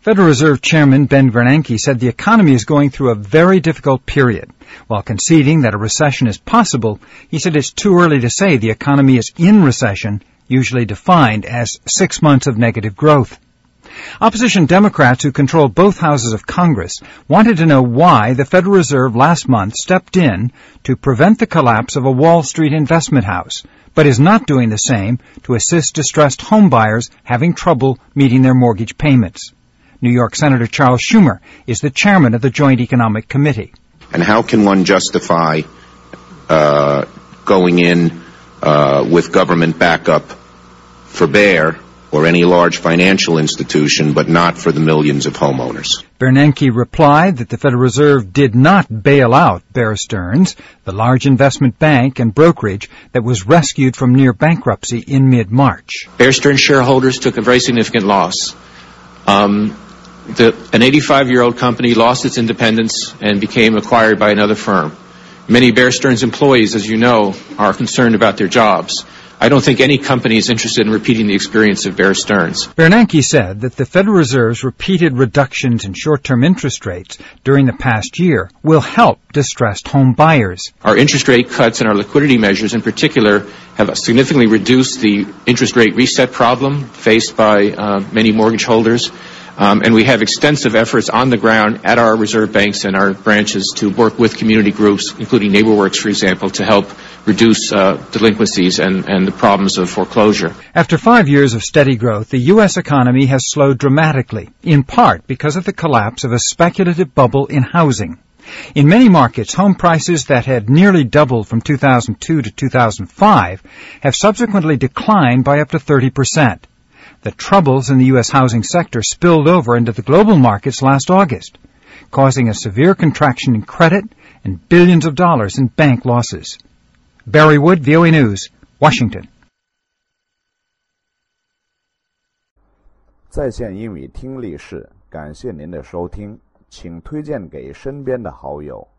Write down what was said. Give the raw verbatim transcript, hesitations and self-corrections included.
Federal Reserve Chairman Ben Bernanke said the economy is going through a very difficult period. While conceding that a recession is possible, he said it's too early to say the economy is in recession, usually defined as six months of negative growth. Opposition Democrats who control both houses of Congress wanted to know why the Federal Reserve last month stepped in to prevent the collapse of a Wall Street investment house, but is not doing the same to assist distressed homebuyers having trouble meeting their mortgage payments. New York Senator Charles Schumer is the chairman of the Joint Economic Committee. And how can one justify uh, going in uh, with government backup for Bear or any large financial institution, but not for the millions of homeowners? Bernanke replied that the Federal Reserve did not bail out Bear Stearns, the large investment bank and brokerage that was rescued from near bankruptcy in mid-March. Bear Stearns shareholders took a very significant loss. Um, the, an eighty-five-year-old company lost its independence and became acquired by another firm. Many Bear Stearns employees, as you know, are concerned about their jobs. I don't think any company is interested in repeating the experience of Bear Stearns. Bernanke said that the Federal Reserve's repeated reductions in short-term interest rates during the past year will help distressed home buyers. Our interest rate cuts and our liquidity measures in particular have significantly reduced the interest rate reset problem faced by uh, many mortgage holders. Um, and we have extensive efforts on the ground at our reserve banks and our branches to work with community groups, including NeighborWorks, for example, to help reduce uh, delinquencies and, and the problems of foreclosure. After five years of steady growth, the U S economy has slowed dramatically, in part because of the collapse of a speculative bubble in housing. In many markets, home prices that had nearly doubled from two thousand two to two thousand five have subsequently declined by up to thirty percent. The troubles in the U S housing sector spilled over into the global markets last August, causing a severe contraction in credit and billions of dollars in bank losses. Barry Wood, V O A News, Washington. 在线英语听力室，感谢您的收听，请推荐给身边的好友。